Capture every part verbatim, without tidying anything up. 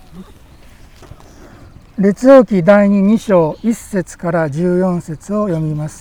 列王記だいにに章いっ節からじゅうよん節を読みます。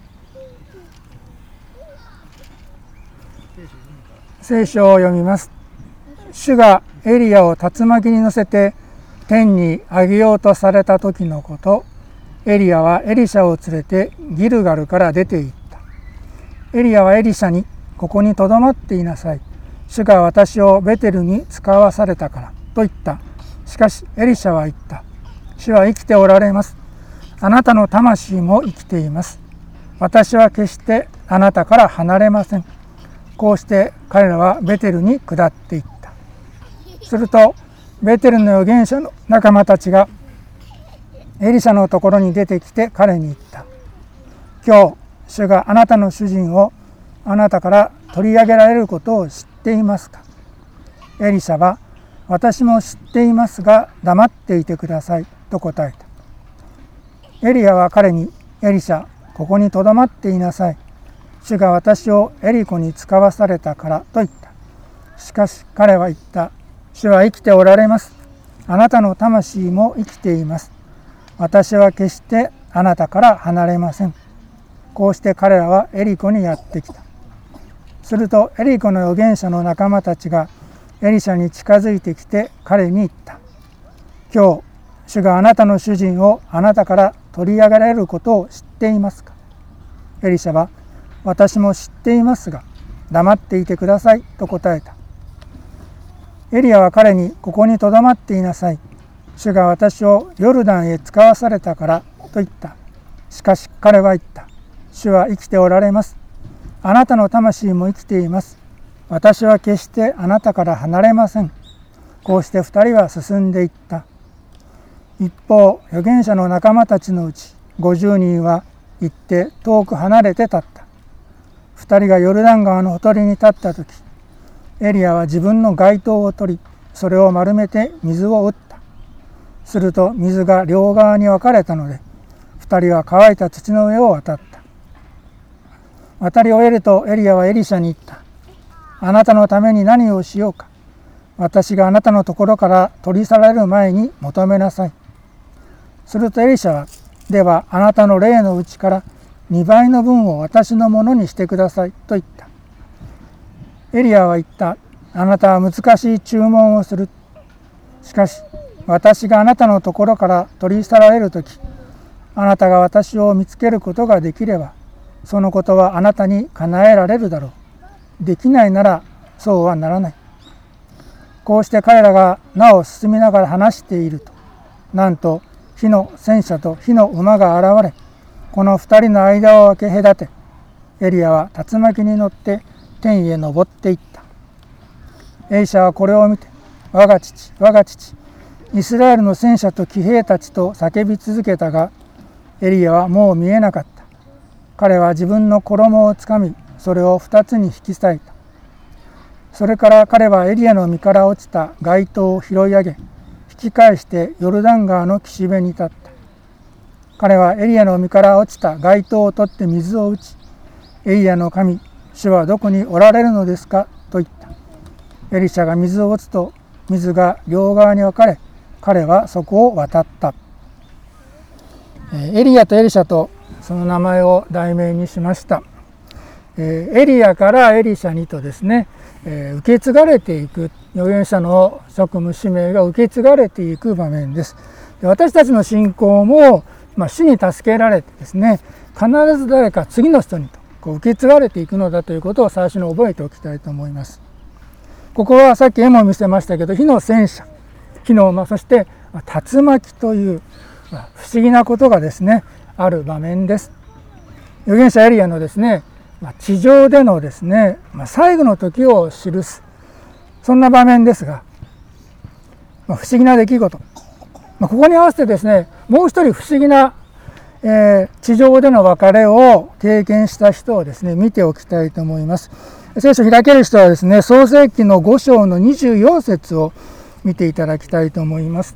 聖書を読みます。主がエリアを竜巻に乗せて天に上げようとされた時のこと、エリアはエリシャを連れてギルガルから出て行った。エリアはエリシャに、ここにとどまっていなさい。主が私をベテルに使わされたからと言った。しかしエリシャは言った。主は生きておられます。あなたの魂も生きています。私は決してあなたから離れません。こうして彼らはベテルに下っていった。するとベテルの預言者の仲間たちがエリシャのところに出てきて彼に言った。今日主があなたの主人をあなたから取り上げられることを知っていますか。エリシャは、私も知っていますが黙っていてくださいと答えた。エリアは彼に、エリシャ、ここにとどまっていなさい。主が私をエリコに使わされたからと言った。しかし彼は言った。主は生きておられます。あなたの魂も生きています。私は決してあなたから離れません。こうして彼らはエリコにやってきた。するとエリコの預言者の仲間たちがエリシャに近づいてきて彼に言った。今日主があなたの主人をあなたから取り上げられることを知っていますか。エリシャは、私も知っていますが黙っていてくださいと答えた。エリアは彼に、ここにとどまっていなさい。主が私をヨルダンへ使わされたからと言った。しかし彼は言った。主は生きておられます。あなたの魂も生きています。私は決してあなたから離れません。こうして二人は進んでいった。一方、預言者の仲間たちのうちごじゅうにんは行って遠く離れて立った。二人がヨルダン川のほとりに立った時、エリアは自分の街灯を取り、それを丸めて水を打った。すると水が両側に分かれたので、二人は乾いた土の上を渡った。渡り終えるとエリアはエリシャに言った。あなたのために何をしようか。私があなたのところから取り去られる前に求めなさい。するとエリシャは、ではあなたの霊のうちからにばいの分を私のものにしてくださいと言った。エリアは言った。あなたは難しい注文をする。しかし私があなたのところから取り去られるとき、あなたが私を見つけることができれば、そのことはあなたに叶えられるだろう。できないならそうはならない。こうして彼らがなお進みながら話していると、なんと火の戦車と火の馬が現れ、この二人の間を分け隔て、エリアは竜巻に乗って天へ昇っていった。エリシャはこれを見て、我が父、我が父、イスラエルの戦車と騎兵たちと叫び続けたが、エリアはもう見えなかった。彼は自分の衣をつかみ、それを二つに引き裂いた。それから彼はエリアの身から落ちた街灯を拾い上げ、引き返してヨルダン川の岸辺に立った。彼はエリアの身から落ちた街灯を取って水を打ち、エリアの神、主はどこにおられるのですかと言った。エリシャが水を打つと、水が両側に分かれ、彼はそこを渡った。エリアとエリシャとその名前を題名にしました。エリアからエリシャにとですね、受け継がれていく、預言者の職務使命が受け継がれていく場面です。私たちの信仰も、まあ、主に助けられてですね、必ず誰か次の人にとこう受け継がれていくのだということを最初に覚えておきたいと思います。ここはさっき絵も見せましたけど、火の戦車、火の馬、そして竜巻という不思議なことがですね、ある場面です。預言者エリアのですね、地上でのですね、最後の時を記す、そんな場面ですが、不思議な出来事、ここに合わせてですね、もう一人不思議な、えー、地上での別れを経験した人をですね、見ておきたいと思います。聖書を開ける人はですね、創世記のご章のにじゅうよん節を見ていただきたいと思います。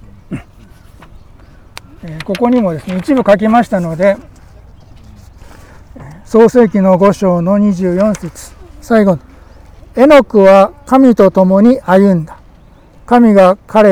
ここにもですね、一部書きましたので、創世記のご章のにじゅうよん節、最後、エノクは神と共に歩んだ。神が彼を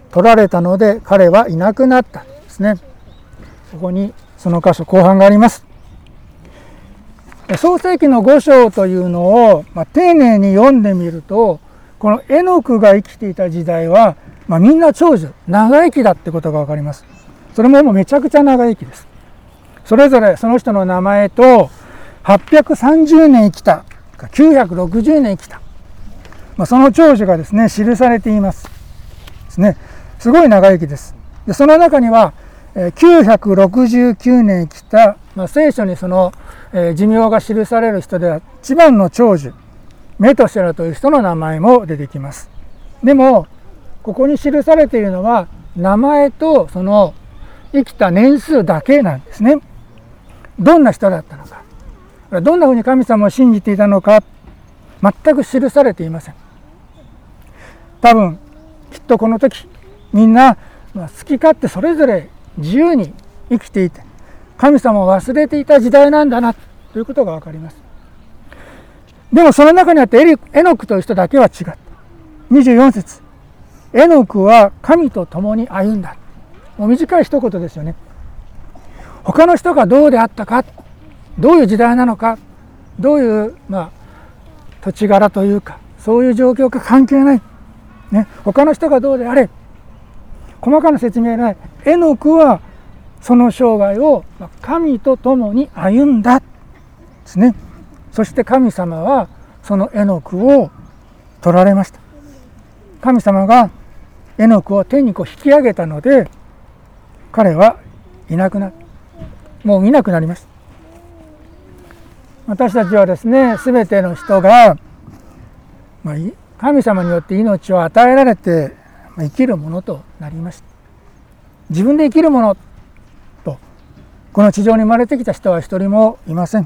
取られたので彼はいなくなったですね。ここにその箇所後半があります。創世記のご章というのを、まあ、丁寧に読んでみると、このエノクが生きていた時代は、まあ、みんな長寿、長生きだってことが分かります。それももうめちゃくちゃ長生きです。それぞれその人の名前とはっぴゃくさんじゅうねん生きた、きゅうひゃくろくじゅうねん生きた、まあ、その長寿がですね記されていますですね。すごい長生きです。でその中にはきゅうひゃくろくじゅうきゅうねん生きた、まあ、聖書にその、えー、寿命が記される人では一番の長寿メトシェラという人の名前も出てきます。でもここに記されているのは名前とその生きた年数だけなんですね。どんな人だったのか、どんなふうに神様を信じていたのか、全く記されていません。多分きっとこの時みんな好き勝手それぞれ自由に生きていて、神様を忘れていた時代なんだなということが分かります。でもその中にあってエリエノクという人だけは違った。にじゅうよん節、エノクは神と共に歩んだ。もう短い一言ですよね。他の人がどうであったか、どういう時代なのか、どういう、まあ、土地柄というかそういう状況か関係ない、ね、他の人がどうであれ細かな説明ない。エノクはその生涯を神と共に歩んだですね。そして神様はそのエノクを取られました。神様がエノクを天にこう引き上げたので彼はいなくなる、もういなくなりました。私たちはですね、すべての人が、まあ、神様によって命を与えられて生きるものとなりました。自分で生きるものとこの地上に生まれてきた人は一人もいません。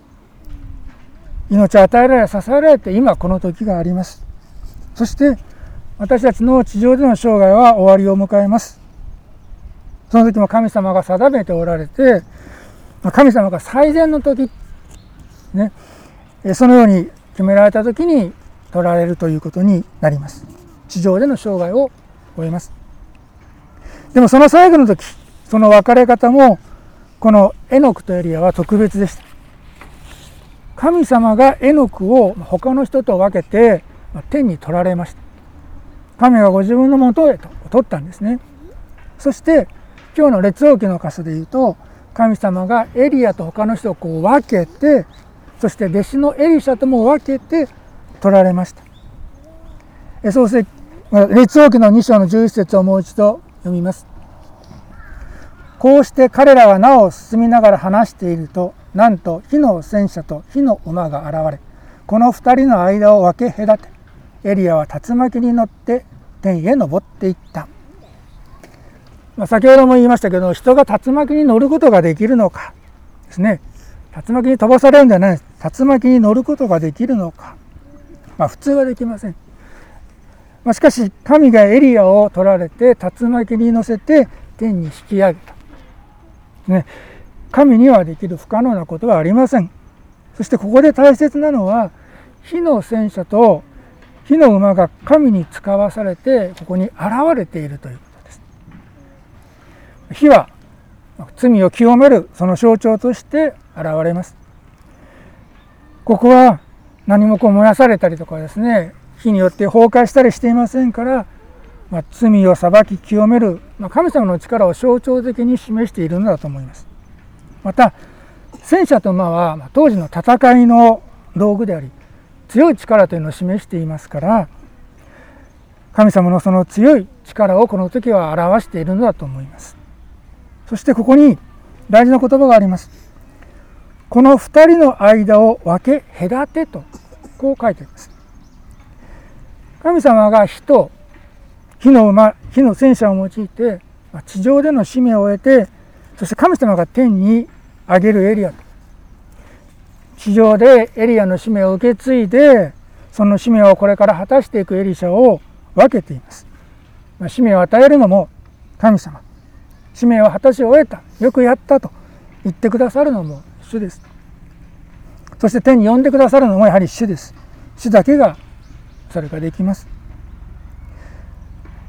命を与えられ支えられて今この時があります。そして私たちの地上での生涯は終わりを迎えます。その時も神様が定めておられて、神様が最善の時、ね、そのように決められた時に取られるということになります。地上での生涯を終えます。でもその最後の時、その別れ方もこのエノクとエリアは特別でした。神様がエノクを他の人と分けて天に取られました。神がご自分のもとへと取ったんですね。そして今日の列王記の箇所で言うと、神様がエリアと他の人をこう分けて、そして弟子のエリシャとも分けて取られました。そうして列王記のに章のじゅういち節をもう一度読みます。こうして彼らはなお進みながら話していると、なんと火の戦車と火の馬が現れ、この二人の間を分け隔て、エリアは竜巻に乗って天へ昇っていった。まあ、先ほども言いましたけど、人が竜巻に乗ることができるのかですね。竜巻に飛ばされるんじゃないです。竜巻に乗ることができるのか、まあ、普通はできません。まあ、しかし神がエリアを取られて竜巻に乗せて天に引き上げた、ね、神にはできる不可能なことはありません。そしてここで大切なのは、火の戦車と火の馬が神に使わされてここに現れているということです。火は罪を清めるその象徴として現れます。ここは何もこう燃やされたりとかですね、火によって崩壊したりしていませんから、まあ、罪を裁き清める、まあ、神様の力を象徴的に示しているのだと思います。また戦車と馬は、まあ、当時の戦いの道具であり強い力というのを示していますから、神様のその強い力をこの時は表しているのだと思います。そしてここに大事な言葉があります。この二人の間を分け隔てとこう書いてあります。神様が火と火の馬、火の戦車を用いて地上での使命を終えて、そして神様が天に上げるエリアと、地上でエリアの使命を受け継いでその使命をこれから果たしていくエリシャを分けています。使命を与えるのも神様、使命を果たし終えた、よくやったと言ってくださるのも主です。そして天に呼んでくださるのもやはり主です。主だけがそれができます。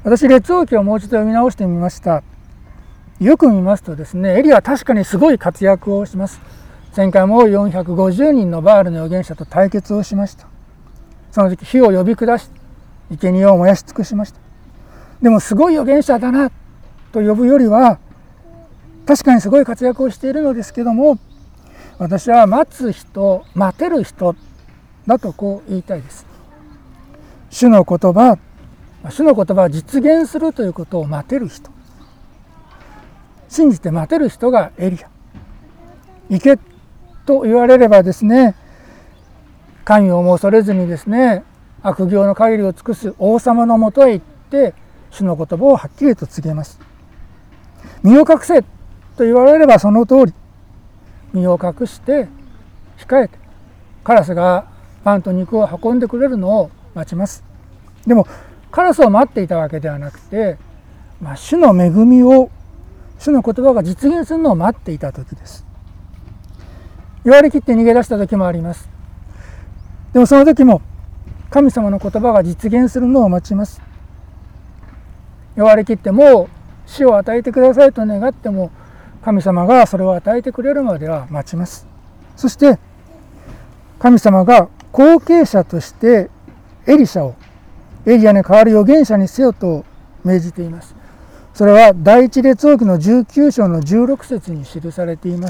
私列王記をもう一度読み直してみました。よく見ますとですね、エリアは確かにすごい活躍をします。前回もよんひゃくごじゅうにんのバールの預言者と対決をしました。その時火を呼び下し、生贄を燃やし尽くしました。でもすごい預言者だなと呼ぶよりは、確かにすごい活躍をしているのですけども、私は待つ人、待てる人だとこう言いたいです。主の言葉、主の言葉は実現するということを待てる人、信じて待てる人がエリア。行けと言われればですね、神をも恐れずにですね、悪行の限りを尽くす王様のもとへ行って主の言葉をはっきりと告げます。身を隠せと言われればその通り、身を隠して控えてカラスがパンと肉を運んでくれるのを待ちます。でもカラスを待っていたわけではなくて、まあ、主の恵みを、主の言葉が実現するのを待っていた時です。弱り切って逃げ出した時もあります。でもその時も神様の言葉が実現するのを待ちます。弱り切ってもう死を与えてくださいと願っても、神様がそれを与えてくれるまでは待ちます。そして神様が後継者としてエリシャをエリアに代わる預言者にせよと命じています。それは第一列王記のじゅうきゅう章のじゅうろく節に記されています。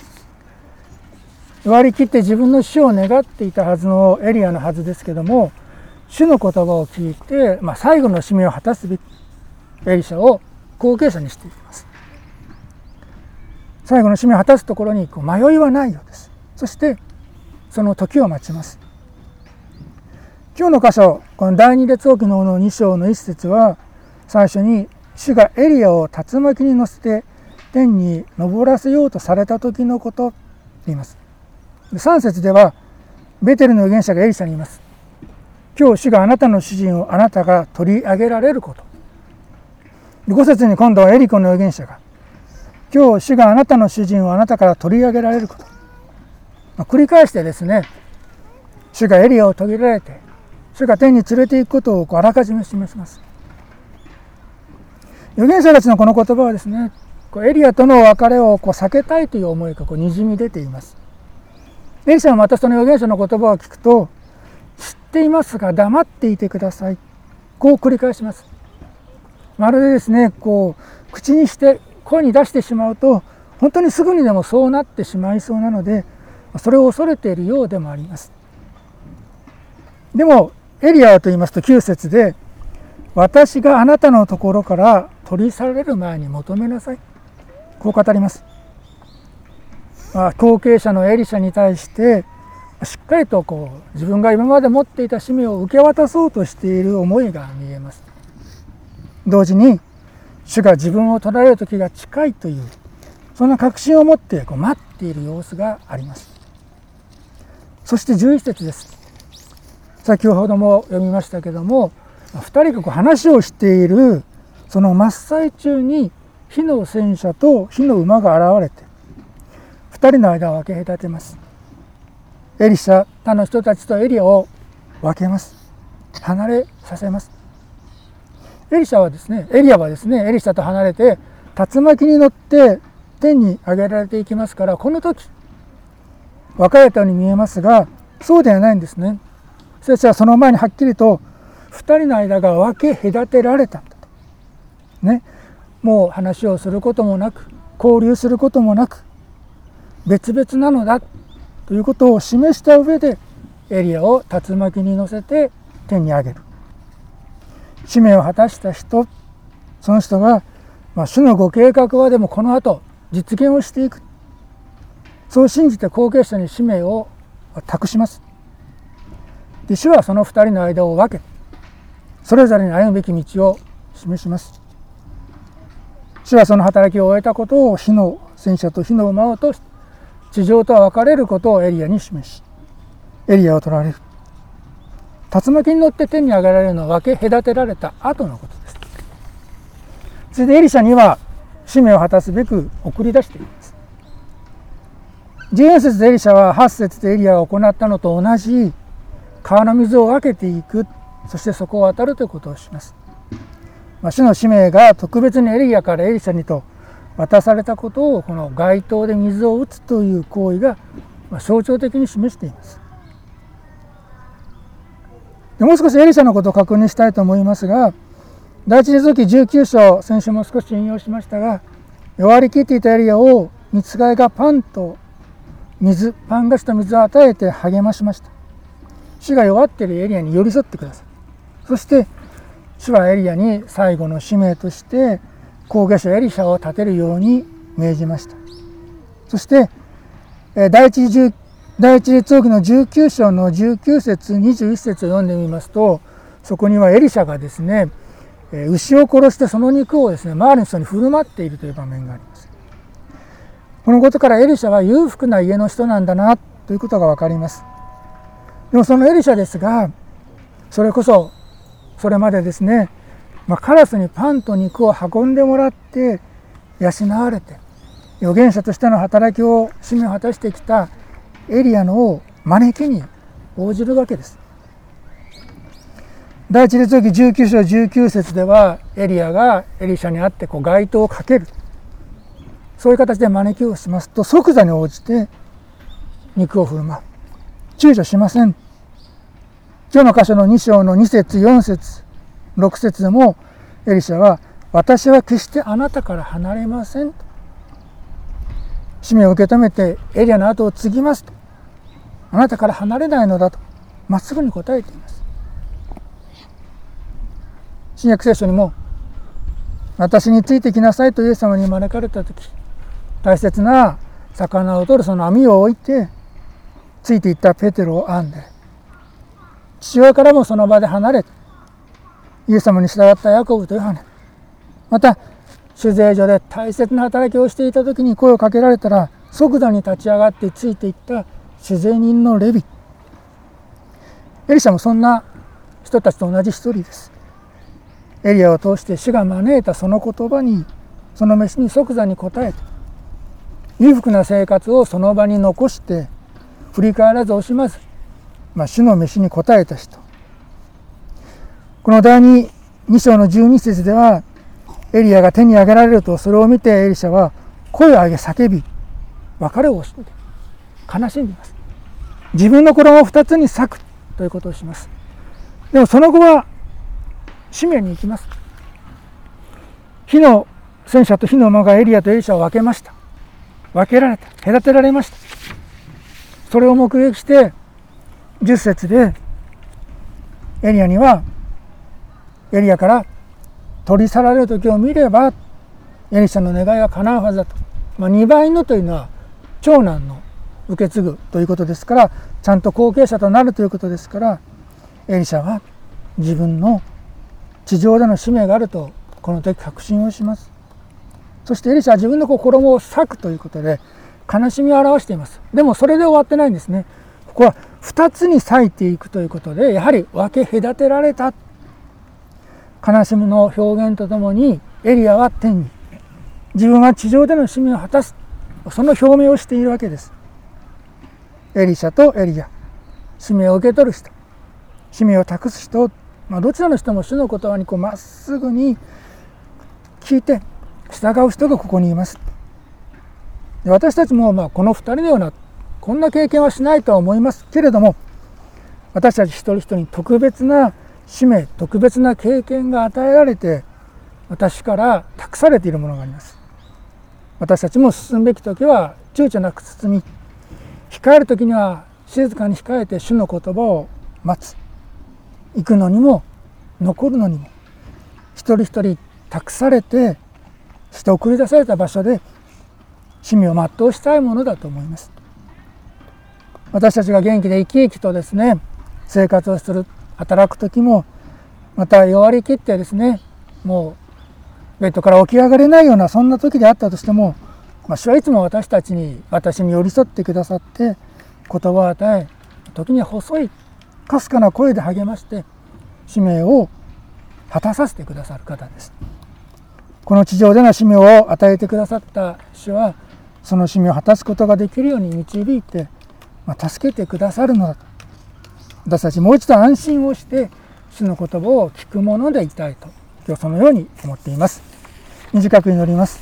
弱り切って自分の死を願っていたはずのエリアのはずですけども、主の言葉を聞いて、まあ、最後の使命を果たすべきエリシャを後継者にしていきます。最後の使命を果たすところにこう迷いはないようです。そしてその時を待ちます。今日の箇所、この第二列王記のに章の一節は、最初に主がエリアを竜巻に乗せて天に昇らせようとされた時のことと言います。さん節ではベテルの預言者がエリシャに言います。今日主があなたの主人をあなたが取り上げられること。ご節に今度はエリコの預言者が、今日主があなたの主人をあなたから取り上げられること。まあ、繰り返してですね、主がエリアを取り入れられて、主が天に連れて行くことをこうあらかじめ示します。預言者たちのこの言葉はですね、こうエリアとの別れをこう避けたいという思いがこうにじみ出ています。エリシャはまたその預言者の言葉を聞くと、知っていますが黙っていてください、こう繰り返します。まるでですね、こう口にして声に出してしまうと本当にすぐにでもそうなってしまいそうなので、それを恐れているようでもあります。でもエリアはと言いますときゅう節で、私があなたのところから取り去られる前に求めなさい、こう語ります。まあ、後継者のエリシャに対してしっかりとこう自分が今まで持っていた使命を受け渡そうとしている思いが見えます。同時に主が自分を取られる時が近いという、そんな確信を持ってこう待っている様子があります。そしてじゅういち節です。先ほども読みましたけども、ふたりがこう話をしているその真っ最中に火の戦車と火の馬が現れてふたりの間を分け隔てます。エリシャ他の人たちとエリアを分けます。離れさせます。エリシャはですねエリアはですねエリシャと離れて竜巻に乗って天に上げられていきますから、この時分かれたように見えますが、そうではないんですね。聖書はその前にはっきりとふたりの間が分け隔てられたんだと、ね、もう話をすることもなく交流することもなく別々なのだということを示した上で、エリアを竜巻に乗せて天に上げる。使命を果たした人、その人が、まあ、主のご計画はでもこの後実現をしていく、そう信じて後継者に使命を託します。で、主はそのふたりの間を分け、それぞれに歩むべき道を示します。主はその働きを終えたことを火の戦車と火の馬を通して地上とは分かれることをエリアに示し、エリアを取られる。竜巻に乗って天に上げられるのは分け隔てられた後のことです。それでエリシャには使命を果たすべく送り出しています。じゅうよん節でエリシャははち節でエリアが行ったのと同じ川の水を分けていく、そしてそこを渡るということをします。 まあ、主の使命が特別にエリアからエリシャにと渡されたことを、この街灯で水を打つという行為が象徴的に示しています。でもう少しエリシャのことを確認したいと思いますが、第一列王記じゅうきゅう章、先週も少し引用しましたが、弱り切っていたエリアを御使いがパンと水、パン菓子と水を与えて励ましました。主が弱っているエリアに寄り添ってください。そして主はエリアに最後の使命として後継者エリシャを立てるように命じました。そして第一第一列王記のじゅうきゅう章のじゅうきゅう節にじゅういち節を読んでみますと、そこにはエリシャがですね、牛を殺してその肉をですね、周りの人に振る舞っているという場面があります。このことからエリシャは裕福な家の人なんだなということが分かります。でもそのエリシャですが、それこそそれまでですね、まあ、カラスにパンと肉を運んでもらって養われて預言者としての働きを使命を果たしてきたエリアの招きに応じるわけです。第一列王記じゅうきゅう章じゅうきゅう節ではエリアがエリシャに会ってこう街灯をかける、そういう形で招きをしますと即座に応じて肉を振る舞う、躊躇しません。今日の箇所のに章のに節よん節ろく節でもエリシャは私は決してあなたから離れませんと使命を受け止めてエリアの後を継ぎますと、あなたから離れないのだとまっすぐに答えています。新約聖書にも私についてきなさいとイエス様に招かれた時、大切な魚を取るその網を置いてついていったペテロを編んで、父親からもその場で離れてイエス様に従ったヤコブとヨハネ、また酒税所で大切な働きをしていた時に声をかけられたら即座に立ち上がってついていった酒税人のレビ、エリシャもそんな人たちと同じ一人です。エリアを通して主が招いたその言葉に、その飯に即座に応えて裕福な生活をその場に残して振り返らず惜しまず、まあ、主の飯に応えた人。この第二に章のじゅうに節ではエリアが手に挙げられると、それを見てエリシャは声を上げ叫び別れを惜しんで悲しんでいます。自分の衣を二つに裂くということをします。でもその後は使命に行きます。火の戦車と火の馬がエリアとエリシャを分けました。分けられた、隔てられました。それを目撃してじゅっ節でエリアにはエリアから取り去られる時を見ればエリシャの願いが叶うはずだと、まあ、にばいのというのは長男の受け継ぐということですから、ちゃんと後継者となるということですから、エリシャは自分の地上での使命があるとこの時確信をします。そしてエリシャは自分の衣を裂くということで悲しみを表しています。でもそれで終わってないんですね。ここは二つに裂いていくということで、やはり分け隔てられた悲しみの表現とともに、エリアは天に自分は地上での使命を果たす、その表明をしているわけです。エリシャとエリア、使命を受け取る人、使命を託す人、まあ、どちらの人も主の言葉にこうまっすぐに聞いて従う人がここにいます。で私たちもまあこの二人のようなこんな経験はしないとは思いますけれども、私たち一人一人に特別な使命、特別な経験が与えられて私から託されているものがあります。私たちも進むべき時は躊躇なく進み、控える時には静かに控えて主の言葉を待つ。行くのにも残るのにも一人一人託されてして送り出された場所で使命を全うしたいものだと思います。私たちが元気で生き生きとですね生活をする、働く時も、また弱り切ってですねもうベッドから起き上がれないようなそんな時であったとしても、まあ、主はいつも私たちに私に寄り添ってくださって言葉を与え、時には細いかすかな声で励まして使命を果たさせてくださる方です。この地上での使命を与えてくださった主は、その使命を果たすことができるように導いて、まあ、助けてくださるのだと。私たちもう一度安心をして主の言葉を聞くものでいたいと今日そのように思っています。短く祈ります。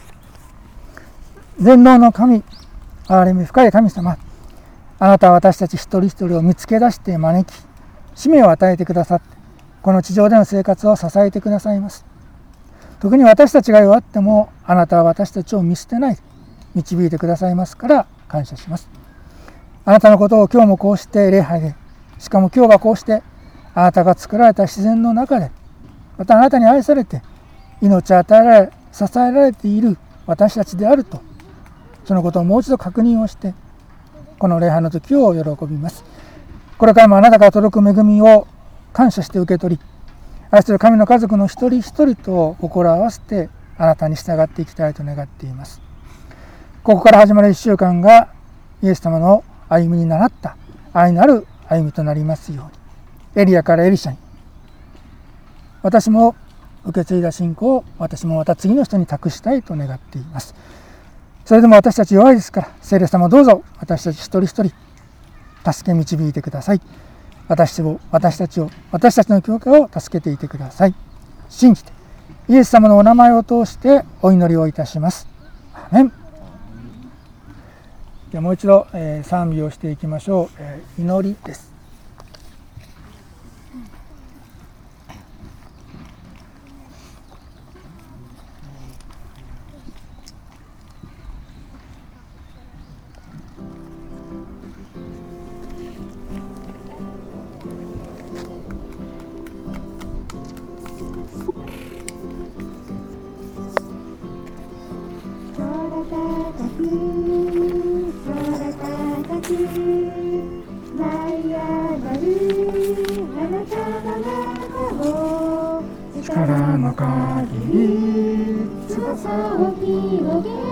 全能の神、憐れみ深い神様、あなたは私たち一人一人を見つけ出して招き、使命を与えてくださって、この地上での生活を支えてくださいます。特に私たちが弱っても、あなたは私たちを見捨てない、導いてくださいますから感謝します。あなたのことを今日もこうして礼拝で、しかも今日はこうしてあなたが作られた自然の中で、またあなたに愛されて命を与えられ支えられている私たちであると、そのことをもう一度確認をして、この礼拝の時を喜びます。これからもあなたから届く恵みを感謝して受け取り、愛する神の家族の一人一人と心を合わせてあなたに従っていきたいと願っています。ここから始まるいっしゅうかんがイエス様の歩みに倣った愛なる歩みとなりますように、エリアからエリシャに、私も受け継いだ信仰を私もまた次の人に託したいと願っています。それでも私たち弱いですから、聖霊様どうぞ私たち一人一人助け導いてください。私を私たちを私たちの教会を助けていてください。信じてイエス様のお名前を通してお祈りをいたします。アーメン。ではもう一度、えー、賛美をしていきましょう。えー、祈りです。 力の限り翼を広げ